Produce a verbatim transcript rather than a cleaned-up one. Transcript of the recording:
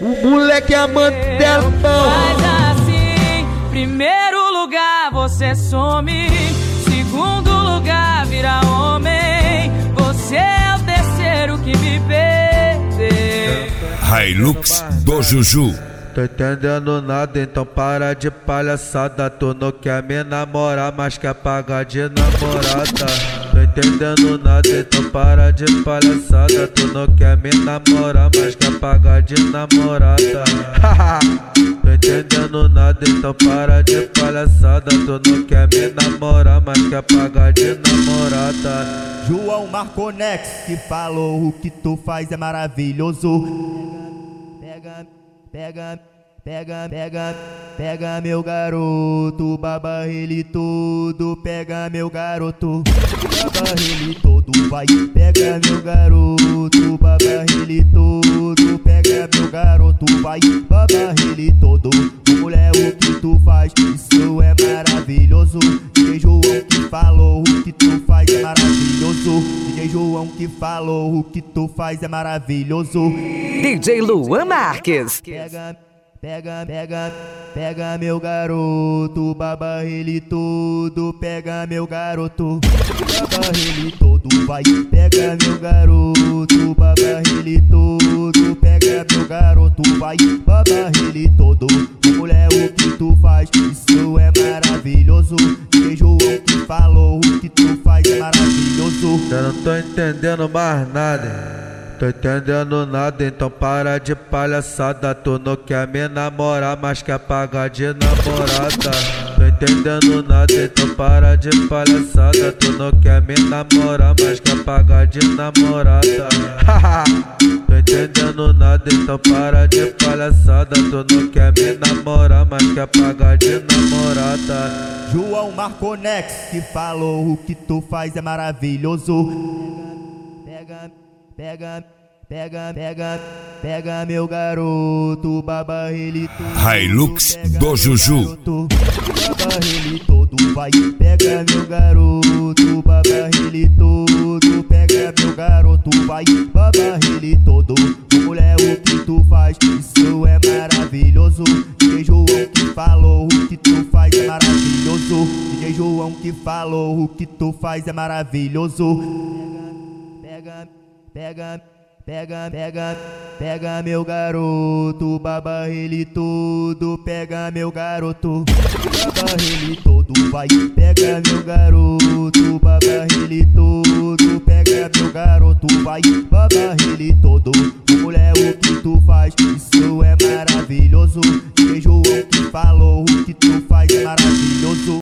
O moleque é amante dela. Faz assim, primeiro lugar você some, segundo lugar vira homem, você é o terceiro que me perdeu. Hilux do Juju. Tô entendendo nada, então para de palhaçada. Tu não quer me namorar, mas quer pagar de namorada. Tô entendendo nada, então para de palhaçada. Tu não quer me namorar, mas quer pagar de namorada. Tô entendendo nada, então para de palhaçada. Tu não quer me namorar, mas quer pagar de namorada. João Marconex que falou: o que tu faz é maravilhoso. Pega, pega, pega, pega, pega meu garoto, baba ele todo, pega meu garoto, baba ele todo, vai, pega meu garoto, baba ele todo, pega meu garoto, vai, baba ele todo. Mulher, o que tu faz, isso é maravilhoso. D J João que falou: o que tu faz é maravilhoso. D J João que falou: o que tu faz é maravilhoso. D J Luan Marques. Pega, pega, pega, pega meu garoto, baba ele todo, pega meu garoto, baba ele todo, vai, pega meu garoto, baba ele todo, pega meu garoto, vai, baba ele todo. Mulher, o que tu faz, isso é maravilhoso. D J João que falou: o que tu faz é maravilhoso. Eu não tô entendendo mais nada. Tô entendendo nada, então para de palhaçada. Tu não quer me namorar, mas quer pagar de namorada. Tô entendendo nada, então para de palhaçada. Tu não quer me namorar, mas quer pagar de namorada. Tô entendendo nada, então para de palhaçada. Tu não quer me namorar, mas quer pagar de namorada. João Marconex que falou: o que tu faz é maravilhoso. Pega, pega, pega, pega, pega meu garoto, baba ele todo. Hilux do Juju. Baba ele todo, vai, pega meu garoto, baba ele todo, pega meu garoto, vai, baba ele todo. Mulher, o que tu faz, isso é maravilhoso. D J João que falou: o que tu faz é maravilhoso. D J João que falou: o que tu faz é maravilhoso. Pega, pega, pega, pega, pega meu garoto, baba ele todo, pega meu garoto, baba ele todo, vai, pega meu garoto, baba ele todo, pega meu garoto, vai, baba ele todo. Mulher, o que tu faz, isso é maravilhoso. D J João que falou: o que tu faz é maravilhoso.